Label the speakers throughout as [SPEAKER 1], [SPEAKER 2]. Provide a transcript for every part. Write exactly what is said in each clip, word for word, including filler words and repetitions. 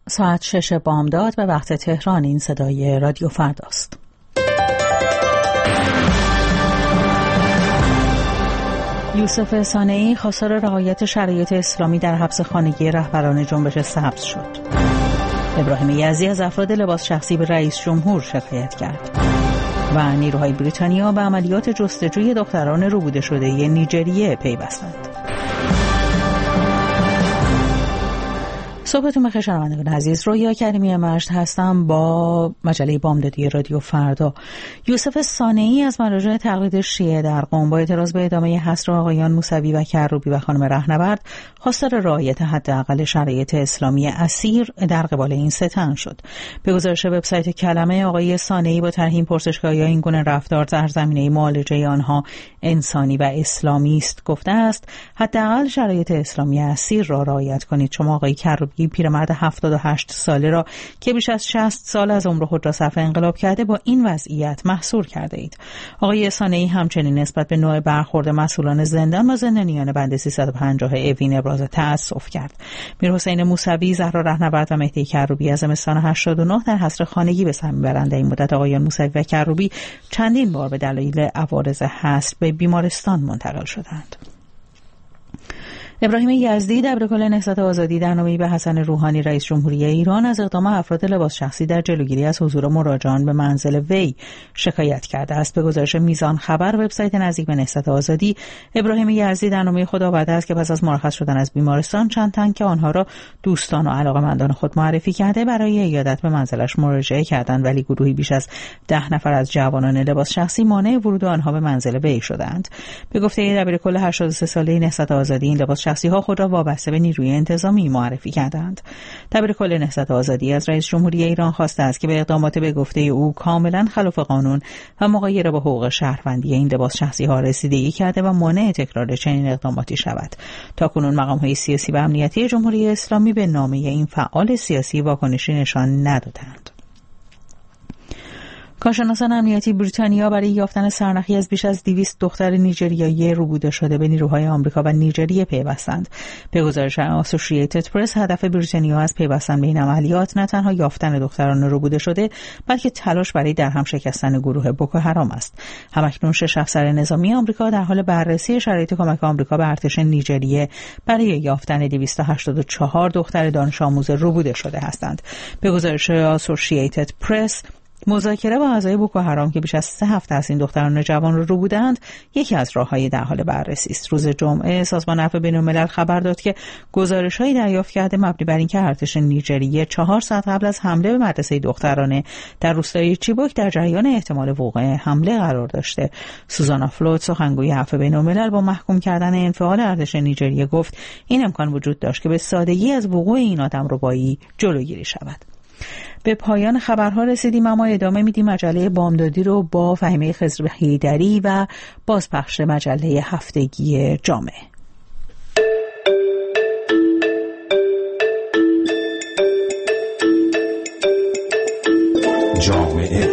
[SPEAKER 1] ساعت شش بامداد به وقت تهران. این صدای رادیو فرداست. یوسف صانعی خواستار رعایت شرایط اسلامی در حبس خانگی رهبران جنبش سبز شد. ابراهیم یزدی از افراد لباس شخصی به رئیس جمهور شکایت کرد. و نیروهای بریتانیا به عملیات جستجوی دختران ربوده شده نیجریه پیوستند. صبحتون بخیر شنوندگان عزیز، رویا کریمی مجد هستم با مجله بامدادی رادیو فردا. یوسف صانعی از مراجع تقلید شیعه در قم با اعتراض به ادامه حصر آقایان موسوی و کروبی و خانم رهنورد خواستار رعایت حداقل شرایط اسلامی اسیر در قبال این ستم شد. به گزارش وبسایت کلمه، آقای صانعی با ترحیم پرسشگاهی این گونه رفتار در زمینه معالجه آنها انسانی و اسلامی است گفته است حداقل شرایط اسلامی اسیر را رعایت کنید. شما آقای کروبی پیرمرد هفتاد و هشت ساله را که بیش از شصت سال از عمر خود را صرف انقلاب کرده با این وضعیت محصور کرده اید. آقای صانعی همچنین نسبت به نوع برخورد مسئولان زندان و زندانیان بند سیصد و پنجاه اوین ابراز تأسف کرد. میرحسین موسوی، زهرا رهنورد و مهدی کروبی از زمستان هشتاد و نه در حصر خانگی به سر می‌برند. این مدت آقایان موسوی و کروبی چندین بار به دلایل عوارض حصر به بیمارستان منتقل شدند. ابراهیم یزدی، دبیرکل نهضت آزادی، در نامه‌ای به حسن روحانی رئیس جمهوری ایران از اقدام افراد لباس شخصی در جلوگیری از حضور مراجعان به منزل وی شکایت کرده است. به گزارش میزان خبر، وبسایت نزدیک به نهضت آزادی، ابراهیم یزدی در نامه خود آورده است که پس از مرخص شدن از بیمارستان چند تن که آنها را دوستان و علاقه‌مندان خود معرفی کرده برای عیادت به منزلش مراجعه کردند، ولی گروهی بیش از ده نفر از جوانان لباس شخصی مانع ورود آنها به منزل وی شدند. به گفته دبیرکل هشتاد و سه ساله نهضت آزادی، این لباس شخصی ها خود را وابسته به نیروی انتظامی معرفی کردند. دبیرکل نهضت آزادی از رئیس جمهوری ایران خواسته است که به اقدامات به گفته او کاملا خلاف قانون و مغایر با حقوق شهروندی این لباس شخصی ها رسیدگی کرده و مانع تکرار چنین اقداماتی شود. تاکنون مقام های سیاسی و امنیتی جمهوری اسلامی به نامه این فعال سیاسی واکنشی نشان ندادند. کارشناسان امنیتی بریتانیا برای یافتن سرنخی از بیش از دویست دختر نیجریایی ربوده شده به نیروهای آمریکا و نیجریه پیوستند. به گزارش اسوسییتد پرس، هدف بریتانیا از پیوستن به این عملیات نه تنها یافتن دختران ربوده شده، بلکه تلاش برای درهم شکستن گروه بوکو حرام است. همکنون شش افسر نظامی آمریکا در حال بررسی شرایط کمک آمریکا به ارتش نیجریه برای یافتن دویست و هشتاد و چهار دختر دانش آموز ربوده شده هستند. به گزارش اسوسییتد پرس، مذاکره با اعضای بوکو حرام که بیش از سه هفته از این دختران جوان را رو بودند یکی از راه‌های در حال بررسی است. روز جمعه سازمان عفو بین‌الملل خبر داد که گزارش‌هایی دریافت کرده مبنی بر اینکه ارتش نیجریه چهار ساعت قبل از حمله به مدرسه دخترانه در روستای چیبوک در جریان احتمال وقوع حمله قرار داشته. سوزانا فلوت، سخنگوی عفو بین‌الملل، با محکوم کردن انفعال ارتش نیجریه گفت این امکان وجود داشت که به سادگی از وقوع این آدمربایی جلوگیری شود. به پایان خبرها رسیدیم، اما ادامه میدیم مجله بامدادی رو با فهیمه خضر حیدری و بازپخش مجله هفتگی جامعه.
[SPEAKER 2] جامعه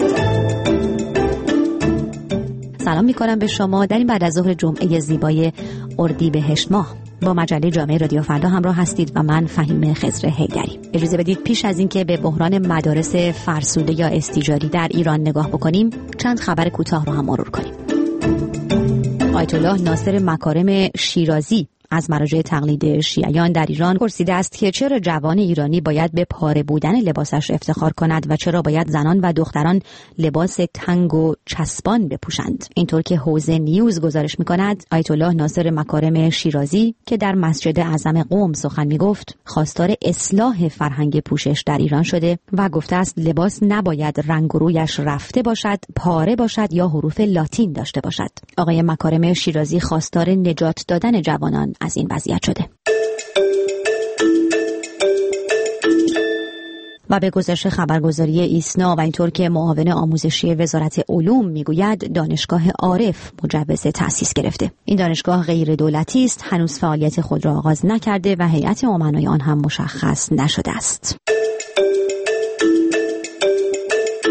[SPEAKER 3] سلام میکنم به شما در این بعد از ظهر جمعه زیبای اردیبهشت ماه. با مجله جامعه رادیو فردا همراه هستید و من فهیمه خضر حیدری. اجازه بدید پیش از اینکه به بحران مدارس فرسوده یا استیجاری در ایران نگاه بکنیم، چند خبر کوتاه رو هم مرور کنیم. آیت الله ناصر مکارم شیرازی از مراجع تقلید شیعیان در ایران پرسیده است که چرا جوان ایرانی باید به پاره بودن لباسش افتخار کند و چرا باید زنان و دختران لباس تنگ و چسبان بپوشند. اینطور که حوزه نیوز گزارش می‌کند، آیت الله ناصر مکارم شیرازی که در مسجد اعظم قم سخن می‌گفت، خواستار اصلاح فرهنگ پوشش در ایران شده و گفته است لباس نباید رنگ و رویش رفته باشد، پاره باشد یا حروف لاتین داشته باشد. آقای مکارم شیرازی خواستار نجات دادن جوانان از این وضعیت شده. و به گزارش خبرگزاری ایسنا و اینطور که معاون آموزشی وزارت علوم میگوید، دانشگاه عارف مجوز تأسیس گرفته. این دانشگاه غیر دولتی است، هنوز فعالیت خود را آغاز نکرده و هیئت امنای آن هم مشخص نشده است. صحبت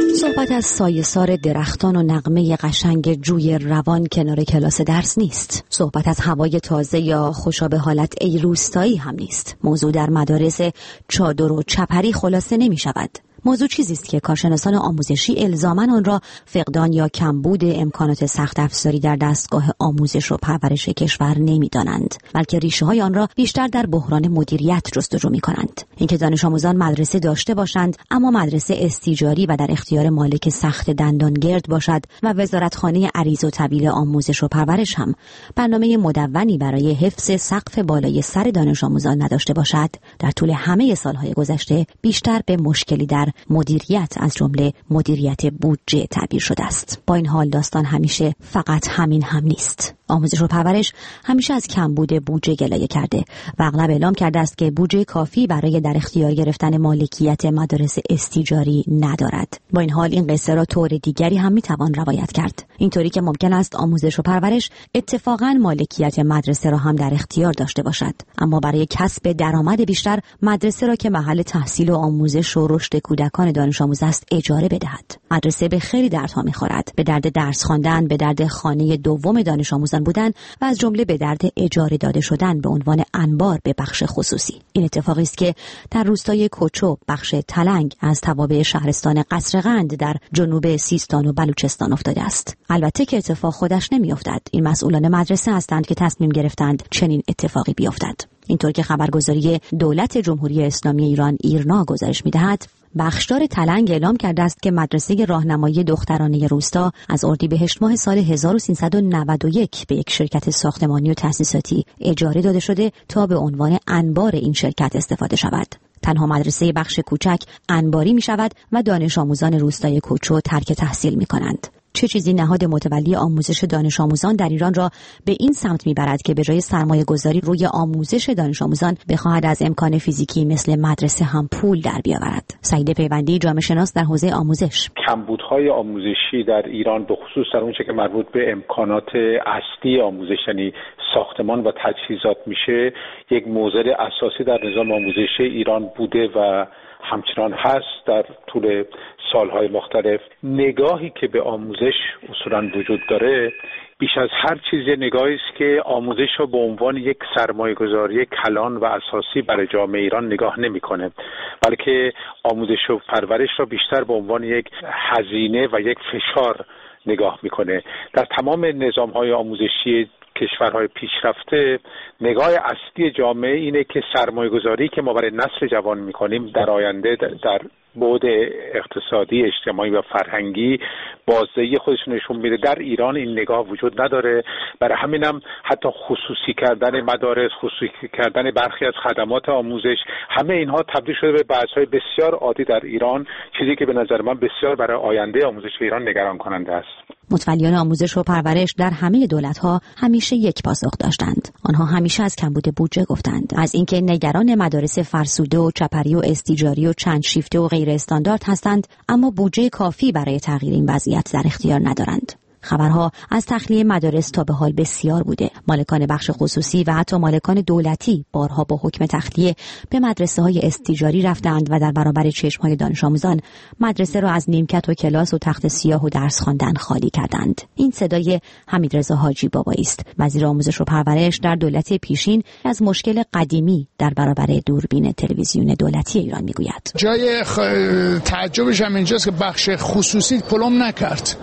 [SPEAKER 3] صحبت از سایه‌سار درختان و نغمه قشنگ جوی روان کنار کلاس درس نیست. صحبت از هوای تازه یا خوشا حالت ای روستایی هم نیست. موضوع در مدارس چادر و چپری خلاصه نمی شود. موضوع چیزی است که کارشناسان آموزشی الزاماً آن را فقدان یا کمبود امکانات سخت افزاری در دستگاه آموزش و پرورش کشور نمی‌دانند، بلکه ریشه‌های آن را بیشتر در بحران مدیریت جستجو می‌کنند. اینکه دانش آموزان مدرسه داشته باشند اما مدرسه استیجاری و در اختیار مالک سخت دندانگرد باشد و وزارتخانه عریض و طویل آموزش و پرورش هم برنامه مدونی برای حفظ سقف بالای سر دانش آموزان نداشته باشد، در طول همه سالهای گذشته بیشتر به مشکلی در مدیریت از جمله مدیریت بودجه تعبیر شده است. با این حال داستان همیشه فقط همین هم نیست. آموزش و پرورش همیشه از کمبود بودجه گلایه کرده و اغلب اعلام کرده است که بودجه کافی برای در اختیار گرفتن مالکیت مدارس استیجاری ندارد. با این حال این قصه را طور دیگری هم میتوان روایت کرد، اینطوری که ممکن است آموزش و پرورش اتفاقاً مالکیت مدرسه را هم در اختیار داشته باشد، اما برای کسب درآمد بیشتر مدرسه را که محل تحصیل و آموزش و رشد کودکان دانش آموز است اجاره بدهد. مدرسه به خیلی دردها می‌خورد، به درد درس خواندن، به درد خانه دوم دانش آموزان بودن و از جمله به درد اجاره داده شدن به عنوان انبار به بخش خصوصی. این اتفاقی است که در روستای کوچو بخش تلنگ از توابع شهرستان قصرقند در جنوب سیستان و بلوچستان افتاده است. البته که اتفاق خودش نمی‌افتد. این مسئولان مدرسه هستند که تصمیم گرفتند چنین اتفاقی بیفتد. اینطور که خبرگزاری دولت جمهوری اسلامی ایران ایرنا گزارش می‌دهد، بخشدار تلنگ اعلام کرده است که مدرسه راهنمایی دخترانه روستا از اردیبهشت ماه سال هزار و سیصد و نود و یک به یک شرکت ساختمانی و تأسیساتی اجاره داده شده تا به عنوان انبار این شرکت استفاده شود. تنها مدرسه بخش کوچک انباری می شود و دانش آموزان روستای کوچو ترک تحصیل می کنند. چه چیزی نهاد متولی آموزش دانش آموزان در ایران را به این سمت میبرد که به جای سرمایه گذاری روی آموزش دانش آموزان بخواهد از امکان فیزیکی مثل مدرسه هم پول در بیاورد؟ سعید پیوندی، جامعه شناس در حوزه آموزش:
[SPEAKER 2] کمبودهای آموزشی در ایران به خصوص در اونچه که مربوط به امکانات اصلی آموزش یعنی ساختمان و تجهیزات میشه، یک موضوع اساسی در نظام آموزشی ایران بوده و همچنان هست. در طول سالهای مختلف نگاهی که به آموزش اصولاً وجود داره بیش از هر چیز نگاهی است که آموزش را به عنوان یک سرمایه‌گذاری کلان و اساسی برای جامعه ایران نگاه نمی‌کنه، بلکه آموزش و پرورش را بیشتر به عنوان یک هزینه و یک فشار نگاه می‌کنه. در تمام نظام‌های آموزشی کشورهای پیشرفته نگاه اصلی جامعه اینه که سرمایه‌گذاری که ما برای نسل جوان می‌کنیم در آینده در بعد اقتصادی، اجتماعی و فرهنگی بازدهی خودش نشون میده. در ایران این نگاه وجود نداره. برای همینم حتی خصوصی کردن مدارس، خصوصی کردن برخی از خدمات آموزش، همه اینها تبدیل شده به بحث‌های بسیار عادی در ایران، چیزی که به نظر من بسیار برای آینده آموزش ایران نگران کننده است.
[SPEAKER 3] متولیان آموزش و پرورش در همه دولت‌ها همیشه یک پاسخ داشتند. آنها همیشه از کمبود بودجه گفتند، از اینکه نگران مدارس فرسوده و چپری و استیجاری و چند شیفته و غیر استاندارد هستند، اما بودجه کافی برای تغییر این وضعیت در اختیار ندارند. خبرها از تخلیه مدارس تا به حال بسیار بوده. مالکان بخش خصوصی و حتی مالکان دولتی بارها با حکم تخلیه به مدرسه‌های استیجاری رفتند و در برابر چشم‌های دانش آموزان مدرسه را از نیمکت و کلاس و تخت سیاه و درس خواندن خالی کردند. این صدای حمیدرضا حاجی بابایی است، وزیر آموزش و پرورش در دولت پیشین، از مشکل قدیمی در برابر دوربین تلویزیون دولتی ایران میگوید.
[SPEAKER 4] جای خ... تعجبش هم اینجاست که بخش خصوصی پلم نکرد.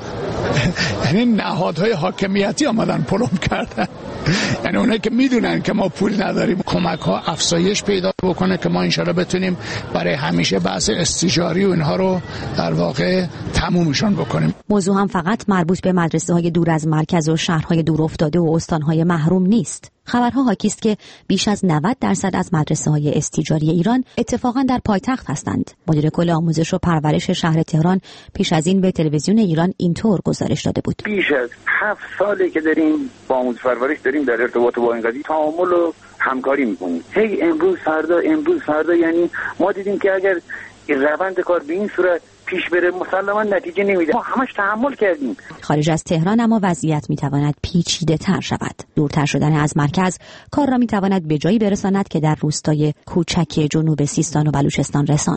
[SPEAKER 4] یعنی نهادهای حاکمیتی آمدن پلم کردن. یعنی اونایی که میدونن که ما پول نداریم، کمک ها افزایش پیدا بکنه که ما انشالله بتونیم برای همیشه بحث استیجاری و اینها رو در واقع تمومشون بکنیم.
[SPEAKER 3] موضوع هم فقط مربوط به مدرسه های دور از مرکز و شهرهای دور افتاده و استانهای محروم نیست. خبرها حاکی است که بیش از نود درصد از مدرسه‌های استیجاری ایران اتفاقاً در پایتخت هستند. مدیر کل آموزش و پرورش شهر تهران پیش از این به تلویزیون ایران اینطور گزارش داده بود:
[SPEAKER 5] بیش از هفت ساله که داریم با آموزش پرورش داریم در ارتباط با این قضیه تعامل و همکاری می‌کنیم. هی امروز فردا امروز فردا، یعنی ما دیدیم که اگر روند کار به این صورت پیش بره مسلماً نتیجه نمیده. ما همش تحمل کردیم.
[SPEAKER 3] خارج از تهران اما وضعیت میتواند پیچیده تر شود. دورتر شدن از مرکز کار را میتواند به جایی برساند که در روستای کوچک جنوب سیستان و بلوچستان رساند.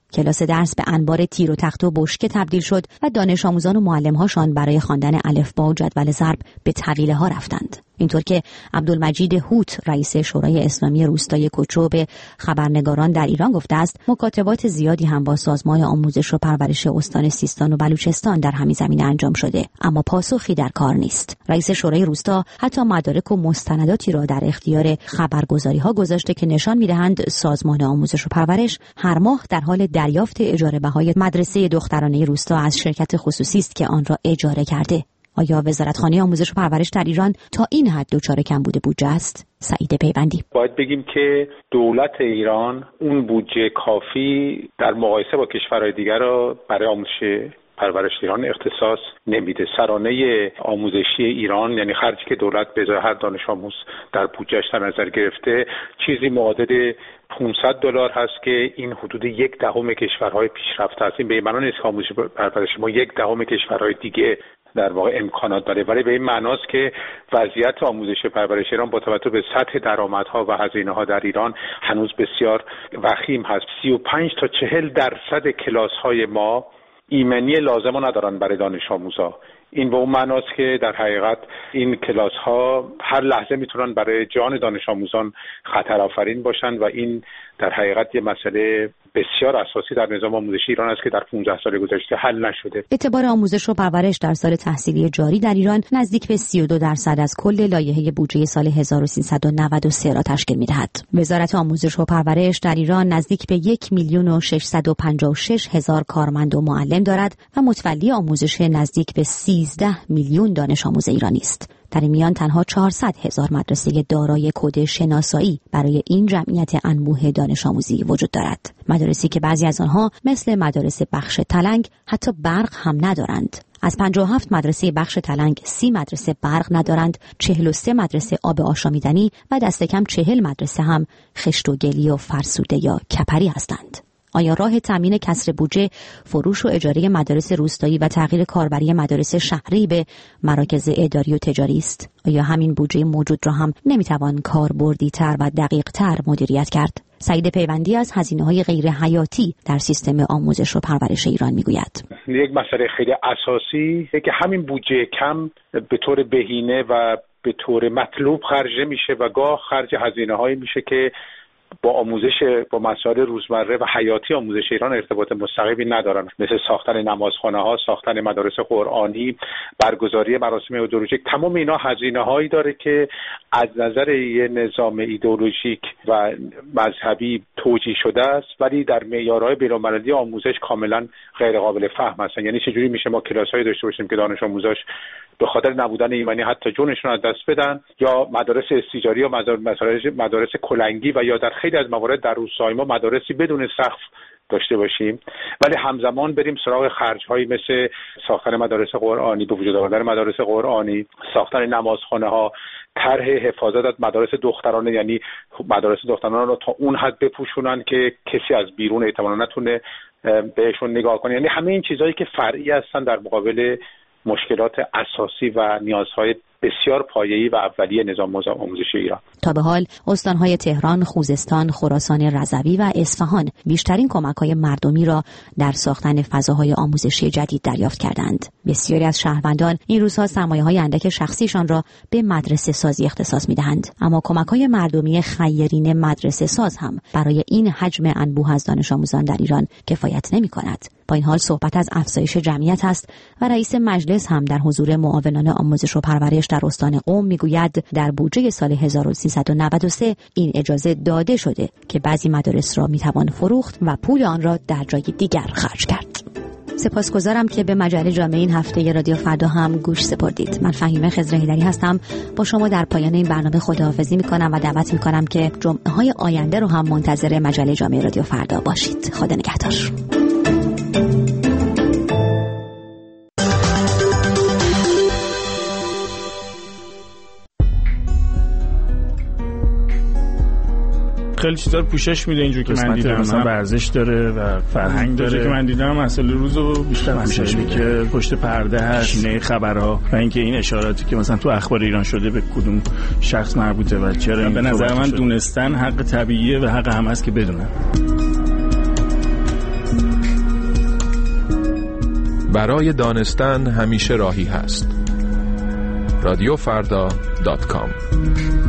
[SPEAKER 3] کلاس درس به انبار تیر و تخت و بشکه تبدیل شد و دانش آموزان و معلم‌هاشان برای خواندن الفبا و جدول ضرب به طویله ها رفتند. اینطور که عبدالمجید هوت رئیس شورای اسلامی روستای کوچو به خبرنگاران در ایران گفته است مکاتبات زیادی هم با سازمان آموزش و پرورش استان سیستان و بلوچستان در همین زمینه انجام شده، اما پاسخی در کار نیست. رئیس شورای روستا حتی مدارک و مستنداتی را در اختیار خبرگزاری‌ها گذاشته که نشان می‌دهند سازمان آموزش و پرورش هر ماه در حال دریافت اجاره بهای مدرسه دخترانه روستا از شرکت خصوصی است که آن را اجاره کرده. آیا وزارتخانه آموزش و پرورش در ایران تا این حد دچار کمبود بودجه است؟ سعید پیوندی:
[SPEAKER 2] باید بگیم که دولت ایران اون بودجه کافی در مقایسه با کشورهای دیگر را برای آموزش پرورش ایران اختصاص نمیده. سرانه آموزشی ایران، یعنی خرجی که دولت به ازای هر دانش آموز در بودجه‌اش در نظر گرفته، چیزی معادل پانصد دلار هست که این حدود یک دهم کشورهای پیشرفته است. این به این معنی نیست که آموزش پرورش ما یک دهم کشورهای دیگه در واقع امکانات داره، ولی به این معناست که وضعیت آموزش پرورش ایران با توجه به سطح درآمدها و هزینه‌ها در ایران هنوز بسیار وخیم هست. سی و پنج تا چهل درصد کلاس‌های ما ایمنی لازم رو ندارن برای دانش آموزا. این به اون معناست که در حقیقت این کلاس ها هر لحظه میتونن برای جان دانش آموزان خطر آفرین باشن و این در حقیقت یه مسئله بسیار اساسی در نظام آموزشی ایران است که در پانزده سال گذشته حل نشده.
[SPEAKER 3] اعتبار آموزش و پرورش در سال تحصیلی جاری در ایران نزدیک به سی و دو درصد از کل لایحه بودجه سال هزار و سیصد و نود و سه را تشکیل می‌دهد. وزارت آموزش و پرورش در ایران نزدیک به یک میلیون و ششصد و پنجاه و شش هزار کارمند و معلم دارد و متولی آموزش نزدیک به سیزده میلیون دانش آموز ایرانی است. در این میان تنها چهارصد هزار مدرسه دارای کد شناسایی برای این جمعیت انبوه دانش آموزی وجود دارد. مدارسی که بعضی از آنها مثل مدارس بخش تلنگ حتی برق هم ندارند. از پنجاه و هفت مدرسه بخش تلنگ سی مدرسه برق ندارند، چهل و سه مدرسه آب آشامیدنی و دست کم چهل مدرسه هم خشت و گلی و فرسوده یا کپری هستند. آیا راه تامین کسر بودجه فروش و اجاره مدارس روستایی و تغییر کاربری مدارس شهری به مراکز اداری و تجاری است؟ آیا همین بودجه موجود را هم نمیتوان کاربردی‌تر و دقیق‌تر مدیریت کرد؟ سعید پیوندی از هزینه‌های غیر حیاتی در سیستم آموزش و پرورش ایران میگوید.
[SPEAKER 2] یک مسئله خیلی اساسی که همین بودجه کم به طور بهینه و به طور مطلوب خرج میشه و گاه خرج هزینه‌هایی میشه که با آموزش با مسائل روزمره و حیاتی آموزش ایران ارتباط مستقیمی ندارن، مثل ساختن نمازخانه‌ها، ساختن مدارس قرآنی، برگزاری مراسم ایدئولوژیک. تمام اینا هزینه‌هایی داره که از نظر یه نظام ایدئولوژیک و مذهبی توجیه شده است، ولی در معیارهای بین‌المللی آموزش کاملا غیر قابل فهم هستن. یعنی چجوری میشه ما کلاس‌هایی داشته باشیم که دانش آموزاش به خاطر نبودن ایمنی حتی جونشون از دست بدن، یا مدارس استیجاری یا مدارس مدارس کلنگی، و یا در خیلی از موارد در روستای ما مدارسی بدون سقف داشته باشیم، ولی همزمان بریم سراغ خرج‌هایی مثل ساختن مدارس قرآنی، به وجود آوردن مدارس قرآنی، ساختن نمازخانه‌ها، طرح حفاظت از مدارس دخترانه، یعنی مدارس دخترانه رو تا اون حد بپوشونن که کسی از بیرون احتمالاً نتونه بهشون نگاه کنه. یعنی همه این چیزایی که فرعی هستن در مقابل مشکلات اساسی و نیازهای بسیار پایه‌ای و اولیه نظام آموزشی ایران.
[SPEAKER 3] تا به حال استان‌های تهران، خوزستان، خراسان رضوی و اصفهان بیشترین کمک‌های مردمی را در ساختن فضاهای آموزشی جدید دریافت کردند. بسیاری از شهروندان این روزها سرمایه‌های اندک شخصیشان را به مدرسه سازی اختصاص می‌دهند، اما کمک‌های مردمی خیرین مدرسه ساز هم برای این حجم انبوه از دانش آموزان در ایران کفایت نمی‌کند. با این حال صحبت از افزایش جمعیت است و رئیس مجلس هم در حضور معاونان آموزش و پرورش در استان قم میگوید در بودجه سال هزار و سیصد و نود و سه این اجازه داده شده که بعضی مدارس را میتوان فروخت و پول آن را در جای دیگر خرج کرد. سپاسگزارم که به مجله جامعه این هفته رادیو فردا هم گوش سپردید. من فهیمه خضر هیدری هستم. با شما در پایان این برنامه خداحافظی میکنم و دعوت میکنم که جمعه های آینده رو هم منتظر مجله جامعه رادیو فردا باشید. خدا نگهدار.
[SPEAKER 6] خیلی چیزا رو پوشش میده اینجوری که من دیدم، مثلا ورزش داره و فرهنگ داره که من دیدم، مسئله روزو بیشتر پوشش میده که پشت پرده هست، نه خبرها و اینکه این اشاراتی که مثلا تو اخبار ایران شده به کدوم شخص مربوطه و چرا این به نظر من دونستن حق طبیعیه و حق هم هست که بدونن.
[SPEAKER 7] برای دانستن همیشه راهی هست. رادیو فردا دات کام